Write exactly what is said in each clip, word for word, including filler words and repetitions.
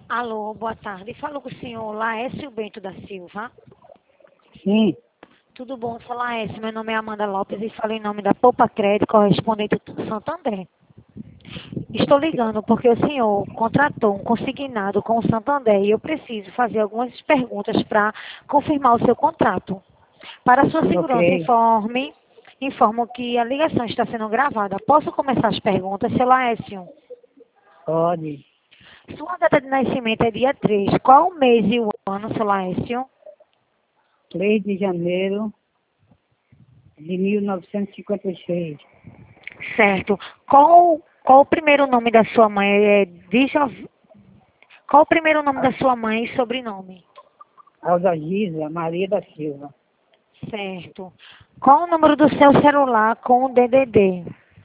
Alô, boa tarde. Falo com o senhor Laércio Bento da Silva. Sim, Tudo bom, senhor Laércio? Meu nome é Amanda Lopes e falo em nome da Poupa Crédito, correspondente do Santander. Estou ligando porque o senhor contratou um consignado com o Santander e eu preciso fazer algumas perguntas para confirmar o seu contrato. Para sua segurança, ok, informe, informo que a ligação está sendo gravada. Posso começar as perguntas, seu Laércio? pode. Sua data de nascimento é dia três. Qual o mês e o ano, seu Laércio? três de janeiro de mil novecentos e cinquenta e seis. Certo. Qual, qual o primeiro nome da sua mãe? É, Dija- qual o primeiro nome da sua mãe e sobrenome? Alda Maria da Silva. Certo. Qual o número do seu celular com o D D D?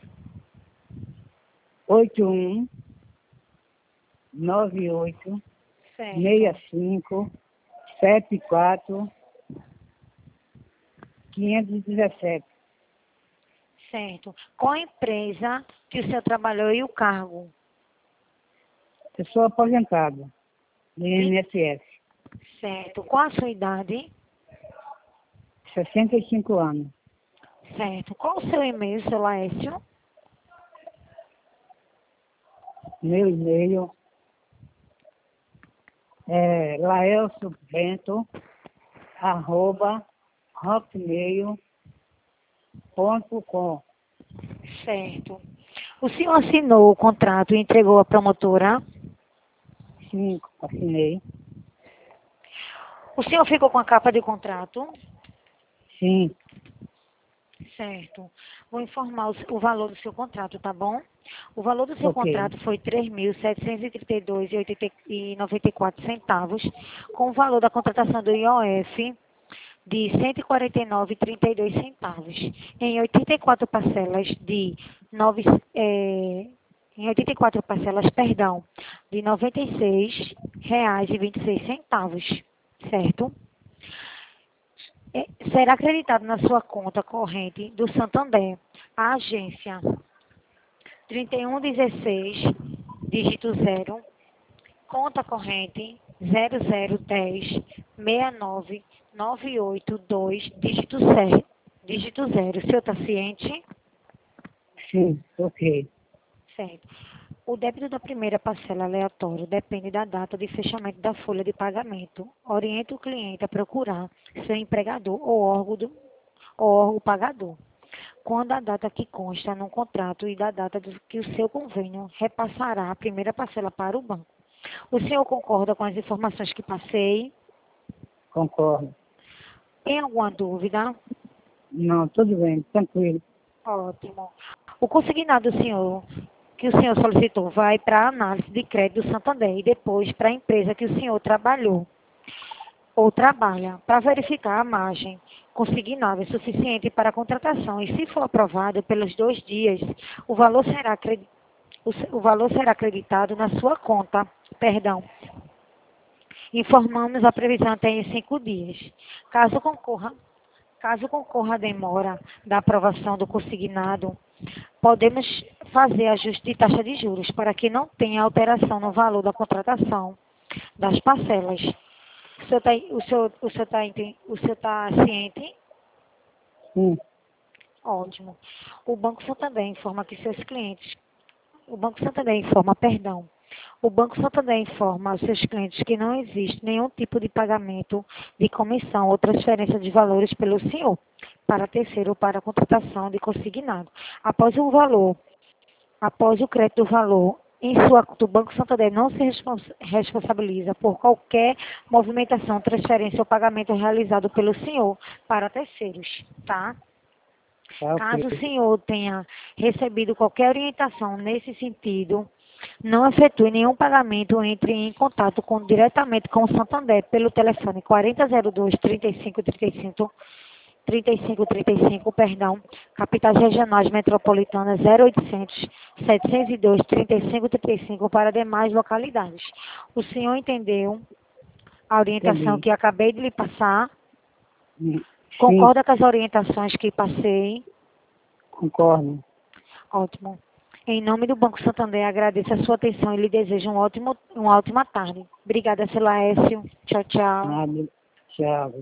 oito um nove oito seis Certo. cinco sete quatro cinco um sete. Certo. Qual a empresa que o senhor trabalhou e o cargo? Eu sou aposentado do Vi- I N S S. Certo. Qual a sua idade? sessenta e cinco anos. Certo. Qual o seu e-mail, seu Laércio? Meu e-mail é laelso bento arroba hotmail ponto com. Certo. O senhor assinou o contrato e entregou à promotora? Sim, assinei. O senhor ficou com a capa de contrato? Sim, Certo. Vou informar o, o valor do seu contrato, tá bom? O valor do seu ok. contrato foi três mil setecentos e trinta e dois reais e noventa e quatro centavos, com o valor da contratação do I O F de cento e quarenta e nove reais e trinta e dois centavos, em oitenta e quatro parcelas de nove, eh, em oitenta e quatro parcelas, perdão, de noventa e seis reais e vinte e seis centavos, certo? É, será acreditado na sua conta corrente do Santander, a agência trinta e um dezesseis, dígito zero, conta corrente zero zero dez seis nove nove oito dois, dígito zero, dígito zero. O senhor está ciente? Sim, ok. Certo. O débito da primeira parcela aleatória depende da data de fechamento da folha de pagamento. Oriente o cliente a procurar seu empregador ou órgão, do, ou órgão pagador, quando a data que consta no contrato e da data do que o seu convênio repassará a primeira parcela para o banco. O senhor concorda com as informações que passei? Concordo. Tem alguma dúvida? Não, tudo bem, tranquilo. Ótimo. O consignado do senhor, que o senhor solicitou, vai para a análise de crédito do Santander e depois para a empresa que o senhor trabalhou ou trabalha, para verificar a margem consignável suficiente para a contratação. E se for aprovado pelos dois dias, o valor será, acredi- o se- o valor será acreditado na sua conta. Perdão. Informamos a previsão até em cinco dias. Caso concorra, caso concorra a demora da aprovação do consignado, podemos fazer ajuste de taxa de juros para que não tenha alteração no valor da contratação das parcelas. O senhor está o senhor, o senhor tá, enten- o senhor tá ciente? Sim, Ótimo. O Banco Santander informa que seus clientes, o Banco Santander informa, perdão, o Banco Santander informa aos seus clientes que não existe nenhum tipo de pagamento de comissão ou transferência de valores pelo senhor para terceiro ou para a contratação de consignado. Após o valor, após o crédito do valor em sua conta, o Banco Santander não se respons- responsabiliza por qualquer movimentação, transferência ou pagamento realizado pelo senhor para terceiros, tá? tá ok. Caso o senhor tenha recebido qualquer orientação nesse sentido, não efetue nenhum pagamento, entre em contato com, diretamente com o Santander pelo telefone quarenta zero dois, trinta e cinco trinta e cinco, trinta e cinco trinta e cinco, perdão, capitais regionais metropolitanas zero oitocentos, setecentos e dois, trinta e cinco trinta e cinco para demais localidades. O senhor entendeu a orientação Entendi. que acabei de lhe passar? Hum, Sim, Concorda com as orientações que passei? concordo. Ótimo. Em nome do Banco Santander, agradeço a sua atenção e lhe desejo um ótimo, uma ótima tarde. Obrigada, seu Laércio. Tchau, tchau. Nada. Tchau.